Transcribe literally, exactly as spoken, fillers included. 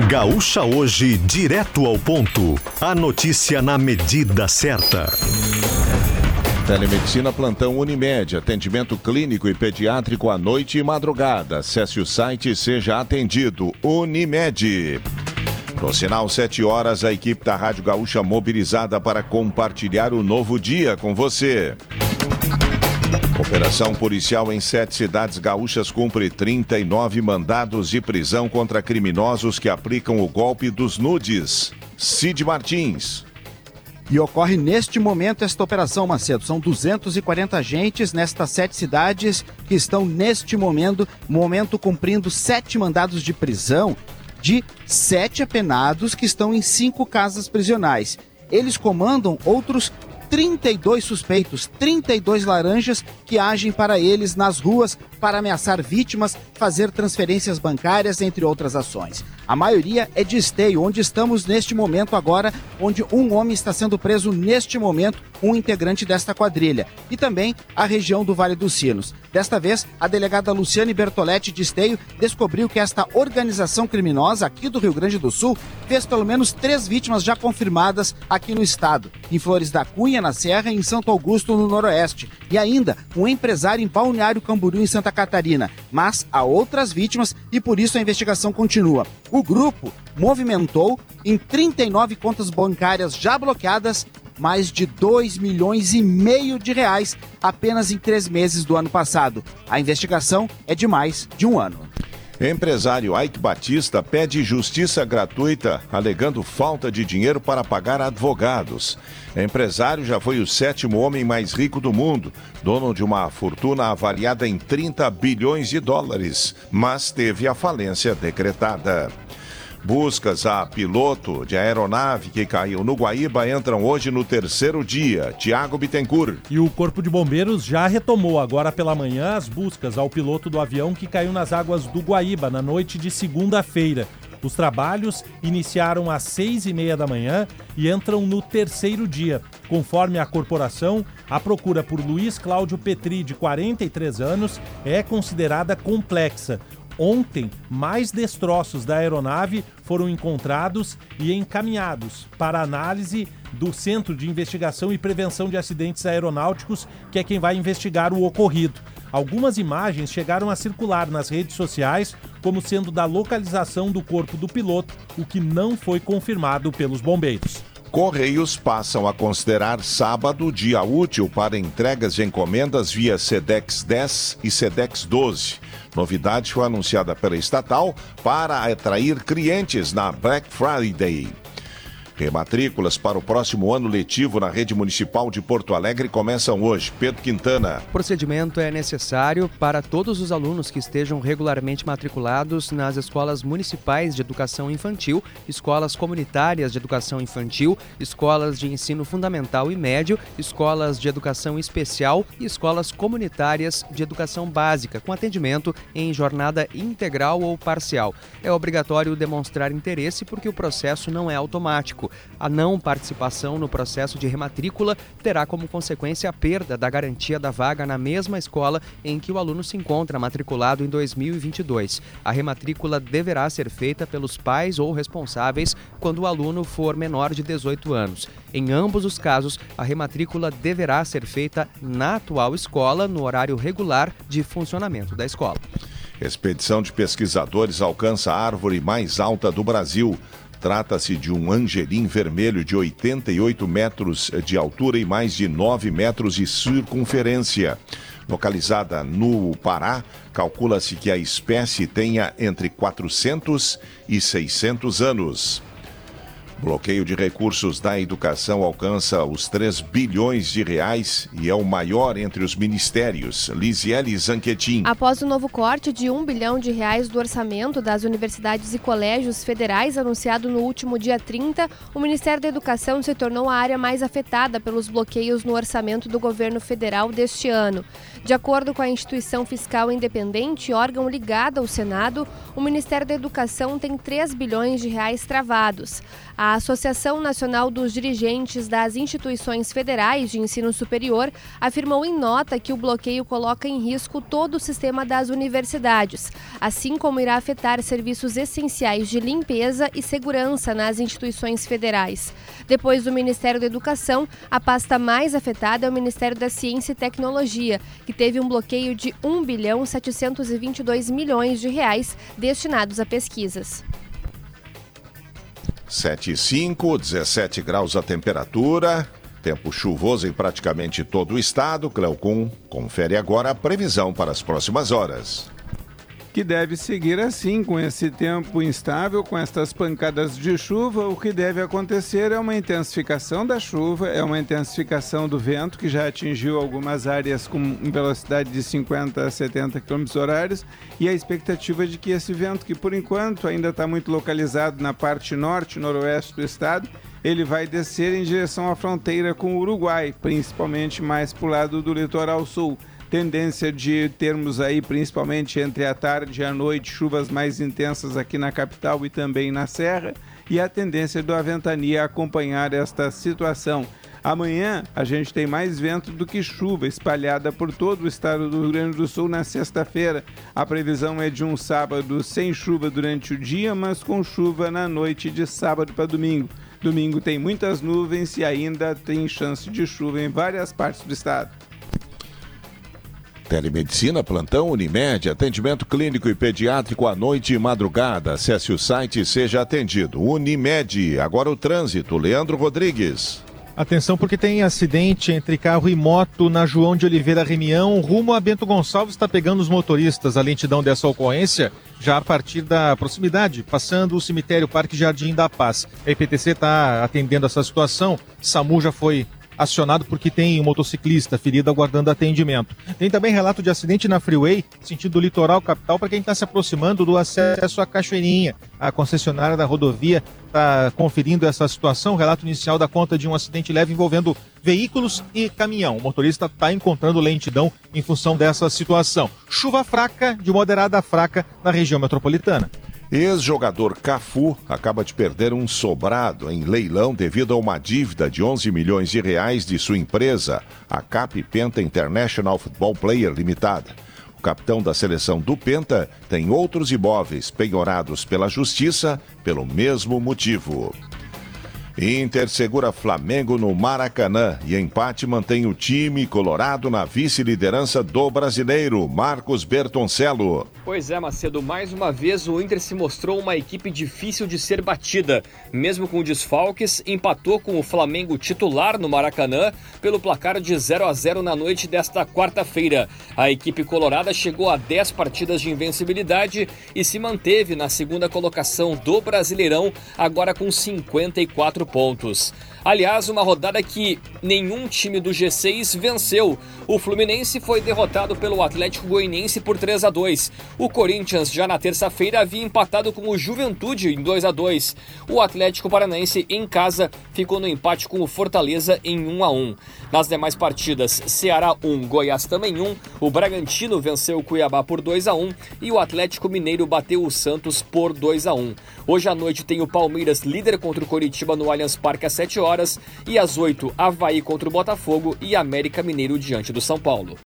Gaúcha Hoje, direto ao ponto. A notícia na medida certa. Telemedicina Plantão Unimed, atendimento clínico e pediátrico à noite e madrugada. Acesse o site e seja atendido. Unimed. No sinal sete horas, a equipe da Rádio Gaúcha mobilizada para compartilhar o novo dia com você. Operação policial em sete cidades gaúchas cumpre trinta e nove mandados de prisão contra criminosos que aplicam o golpe dos nudes. Cid Martins. E ocorre neste momento esta operação, Macedo. São duzentos e quarenta agentes nestas sete cidades que estão neste momento, momento cumprindo sete mandados de prisão de sete apenados que estão em cinco casas prisionais. Eles comandam outros trinta e dois suspeitos, trinta e dois laranjas que agem para eles nas ruas para ameaçar vítimas, fazer transferências bancárias, entre outras ações. A maioria é de Esteio, onde estamos neste momento agora, onde um homem está sendo preso neste momento, um integrante desta quadrilha. E também a região do Vale dos Sinos. Desta vez, a delegada Luciane Bertoletti de Esteio descobriu que esta organização criminosa aqui do Rio Grande do Sul fez pelo menos três vítimas já confirmadas aqui no estado. Em Flores da Cunha, na Serra, e em Santo Augusto, no Noroeste. E ainda um empresário em Balneário Camboriú, em Santa Catarina. Mas há outras vítimas e por isso a investigação continua. O grupo movimentou em trinta e nove contas bancárias já bloqueadas mais de dois milhões e meio de reais apenas em três meses do ano passado. A investigação é de mais de um ano. Empresário Ike Batista pede justiça gratuita, alegando falta de dinheiro para pagar advogados. Empresário já foi o sétimo homem mais rico do mundo, dono de uma fortuna avaliada em trinta bilhões de dólares, mas teve a falência decretada. Buscas a piloto de aeronave que caiu no Guaíba entram hoje no terceiro dia. Tiago Bittencourt. E o Corpo de Bombeiros já retomou agora pela manhã as buscas ao piloto do avião que caiu nas águas do Guaíba na noite de segunda-feira. Os trabalhos iniciaram às seis e meia da manhã e entram no terceiro dia. Conforme a corporação, a procura por Luiz Cláudio Petri, de quarenta e três anos, é considerada complexa. Ontem, mais destroços da aeronave foram encontrados e encaminhados para análise do Centro de Investigação e Prevenção de Acidentes Aeronáuticos, que é quem vai investigar o ocorrido. Algumas imagens chegaram a circular nas redes sociais como sendo da localização do corpo do piloto, o que não foi confirmado pelos bombeiros. Correios passam a considerar sábado dia útil para entregas de encomendas via Sedex dez e Sedex doze. Novidade foi anunciada pela estatal para atrair clientes na Black Friday. Rematrículas para o próximo ano letivo na rede municipal de Porto Alegre começam hoje. Pedro Quintana. O procedimento é necessário para todos os alunos que estejam regularmente matriculados nas escolas municipais de educação infantil, escolas comunitárias de educação infantil, escolas de ensino fundamental e médio, escolas de educação especial e escolas comunitárias de educação básica, com atendimento em jornada integral ou parcial. É obrigatório demonstrar interesse porque o processo não é automático. A não participação no processo de rematrícula terá como consequência a perda da garantia da vaga na mesma escola em que o aluno se encontra matriculado em dois mil e vinte e dois. A rematrícula deverá ser feita pelos pais ou responsáveis quando o aluno for menor de dezoito anos. Em ambos os casos, a rematrícula deverá ser feita na atual escola, no horário regular de funcionamento da escola. Expedição de pesquisadores alcança a árvore mais alta do Brasil. Trata-se de um angelim vermelho de oitenta e oito metros de altura e mais de nove metros de circunferência. Localizada no Pará, calcula-se que a espécie tenha entre quatrocentos e seiscentos anos. Bloqueio de recursos da educação alcança os três bilhões de reais e é o maior entre os ministérios. Lisiele Zanquetin. Após o novo corte de um bilhão de reais do orçamento das universidades e colégios federais anunciado no último dia trinta, o Ministério da Educação se tornou a área mais afetada pelos bloqueios no orçamento do governo federal deste ano. De acordo com a instituição fiscal independente, órgão ligado ao Senado, o Ministério da Educação tem três bilhões de reais travados. A A Associação Nacional dos Dirigentes das Instituições Federais de Ensino Superior afirmou em nota que o bloqueio coloca em risco todo o sistema das universidades, assim como irá afetar serviços essenciais de limpeza e segurança nas instituições federais. Depois do Ministério da Educação, a pasta mais afetada é o Ministério da Ciência e Tecnologia, que teve um bloqueio de um bilhão setecentos e vinte e dois milhões de reais destinados a pesquisas. sete e cinco, dezessete graus a temperatura, tempo chuvoso em praticamente todo o estado. Cleocum confere agora a previsão para as próximas horas. Que deve seguir assim, com esse tempo instável, com estas pancadas de chuva. O que deve acontecer é uma intensificação da chuva, é uma intensificação do vento, que já atingiu algumas áreas com velocidade de cinquenta a setenta quilômetros horários, e a expectativa de que esse vento, que por enquanto ainda está muito localizado na parte norte e noroeste do estado, ele vai descer em direção à fronteira com o Uruguai, principalmente mais para o lado do litoral sul. Tendência de termos aí, principalmente entre a tarde e a noite, chuvas mais intensas aqui na capital e também na Serra, e a tendência do Aventania acompanhar esta situação. Amanhã a gente tem mais vento do que chuva espalhada por todo o estado do Rio Grande do Sul na sexta-feira. A previsão é de um sábado sem chuva durante o dia, mas com chuva na noite de sábado para domingo. Domingo tem muitas nuvens e ainda tem chance de chuva em várias partes do estado. Telemedicina, plantão Unimed, atendimento clínico e pediátrico à noite e madrugada. Acesse o site e seja atendido. Unimed, agora o trânsito. Leandro Rodrigues. Atenção, porque tem acidente entre carro e moto na João de Oliveira Remião, rumo a Bento Gonçalves. Está pegando os motoristas. A lentidão dessa ocorrência já a partir da proximidade, passando o cemitério Parque Jardim da Paz. A I P T C está atendendo essa situação. SAMU já foi acionado porque tem um motociclista ferido aguardando atendimento. Tem também relato de acidente na Freeway, sentido litoral capital, para quem está se aproximando do acesso à Cachoeirinha. A concessionária da rodovia está conferindo essa situação. Relato inicial da conta de um acidente leve envolvendo veículos e caminhão. O motorista está encontrando lentidão em função dessa situação. Chuva fraca, de moderada a fraca, na região metropolitana. Ex-jogador Cafu acaba de perder um sobrado em leilão devido a uma dívida de onze milhões de reais de sua empresa, a Cap Penta International Football Player Limitada. O capitão da seleção do Penta tem outros imóveis penhorados pela justiça pelo mesmo motivo. Inter segura Flamengo no Maracanã e empate mantém o time colorado na vice-liderança do brasileiro. Marcos Bertoncello. Pois é, Macedo, mais uma vez o Inter se mostrou uma equipe difícil de ser batida. Mesmo com desfalques, empatou com o Flamengo titular no Maracanã pelo placar de zero a zero na noite desta quarta-feira. A equipe colorada chegou a dez partidas de invencibilidade e se manteve na segunda colocação do Brasileirão, agora com cinquenta e quatro pontos. Aliás, uma rodada que nenhum time do G seis venceu. O Fluminense foi derrotado pelo Atlético Goianiense por três a dois. O Corinthians, já na terça-feira, havia empatado com o Juventude em dois a dois. O Atlético Paranaense, em casa, ficou no empate com o Fortaleza em um a um. Nas demais partidas, Ceará um, Goiás também um. O Bragantino venceu o Cuiabá por dois a um e o Atlético Mineiro bateu o Santos por dois a um. Hoje à noite tem o Palmeiras líder contra o Coritiba no Allianz Parque às sete horas e às oito, Avaí contra o Botafogo e América Mineiro diante do São Paulo.